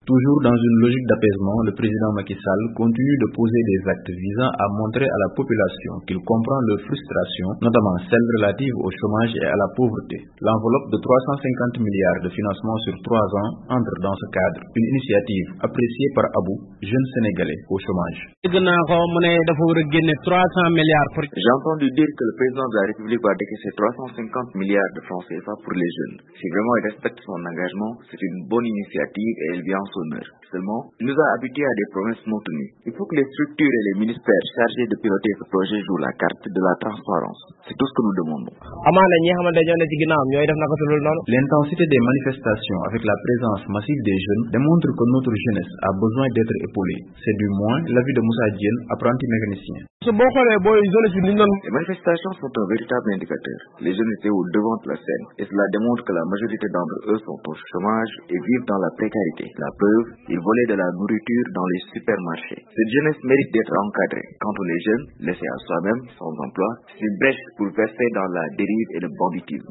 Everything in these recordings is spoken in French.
Toujours dans une logique d'apaisement, le président Macky Sall continue de poser des actes visant à montrer à la population qu'il comprend leurs frustrations, notamment celles relatives au chômage et à la pauvreté. L'enveloppe de 350 milliards de financement sur 3 ans entre dans ce cadre, une initiative appréciée par Abou, jeune Sénégalais au chômage. J'ai entendu dire que le président de la République va décaisser 350 milliards de francs CFA pour les jeunes. Si vraiment il respecte son engagement, c'est une bonne initiative et elle vient en son honneur. Seulement, il nous a habitués à des promesses non tenues. Il faut que les structures et les ministères chargés de piloter ce projet jouent la carte de la transparence. C'est tout ce que nous demandons. L'intensité des manifestations avec la présence massive des jeunes démontre que notre jeunesse a besoin d'être épaulée. C'est du moins l'avis de Moussa Diène, apprenti mécanicien. Les manifestations sont un véritable indicateur. Les jeunes étaient au devant de la scène et cela démontre que la majorité d'entre eux sont au chômage et vivent dans la précarité. La preuve, ils volaient de la nourriture dans les supermarchés. Cette jeunesse mérite d'être encadrée. Quant aux jeunes, laissés à soi-même, sans emploi, c'est une brèche pour verser dans la dérive et le banditisme.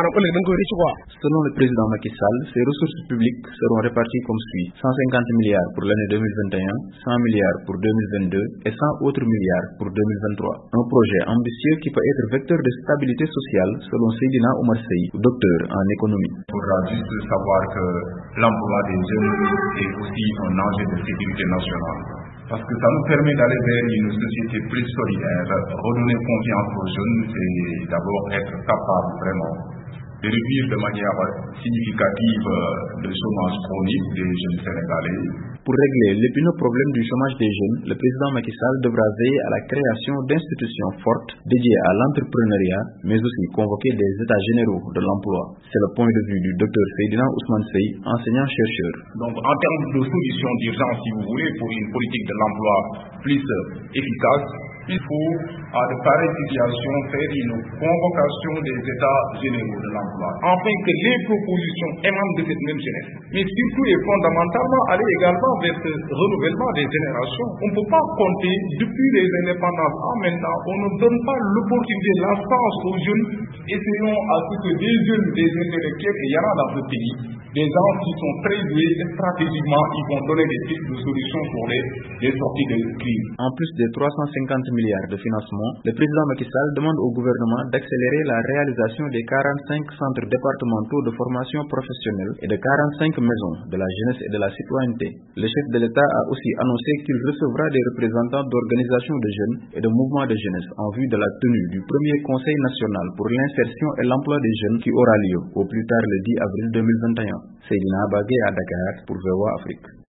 Selon le président Macky Sall, ces ressources publiques seront réparties comme suit: 150 milliards pour l'année 2021, 100 milliards pour 2022 et 100 autres milliards pour 2023. Un projet ambitieux qui peut être vecteur de stabilité sociale selon Seydina Oumar Sey, docteur en économie. Il faudra juste savoir que l'emploi des jeunes est aussi un enjeu de sécurité nationale. Parce que ça nous permet d'aller vers une société plus solidaire. Redonner confiance aux jeunes, c'est d'abord être capable vraiment de réduire de manière significative le chômage chronique des jeunes sénégalais. Pour régler l'épineux problème du chômage des jeunes, le président Macky Sall devra veiller à la création d'institutions fortes dédiées à l'entrepreneuriat, mais aussi convoquer des états généraux de l'emploi. C'est le point de vue du docteur Seydina Ousmane Sey, enseignant-chercheur. Donc en termes de solutions d'urgence, si vous voulez, pour une politique de l'emploi plus efficace, il faut, à de pareilles situations, faire une convocation des états généraux de l'emploi, afin que les propositions émanent de cette même jeunesse. Mais surtout et fondamentalement, aller également vers ce renouvellement des générations. On ne peut pas compter depuis les indépendances en maintenant. On ne donne pas l'opportunité, la chance aux jeunes. Essayons à ce que des jeunes, des intellectuels, et il y en a dans ce pays, des gens qui sont très doués stratégiquement, ils vont donner des pistes de solutions pour les sorties de crise. En plus des 350 milliards de financement, le président Macky Sall demande au gouvernement d'accélérer la réalisation des 45 centres départementaux de formation professionnelle et de 45 maisons de la jeunesse et de la citoyenneté. Le chef de l'État a aussi annoncé qu'il recevra des représentants d'organisations de jeunes et de mouvements de jeunesse en vue de la tenue du premier Conseil national pour l'insertion et l'emploi des jeunes qui aura lieu au plus tard le 10 avril 2021. Seydina Bagé à Dakar pour VOA Afrique.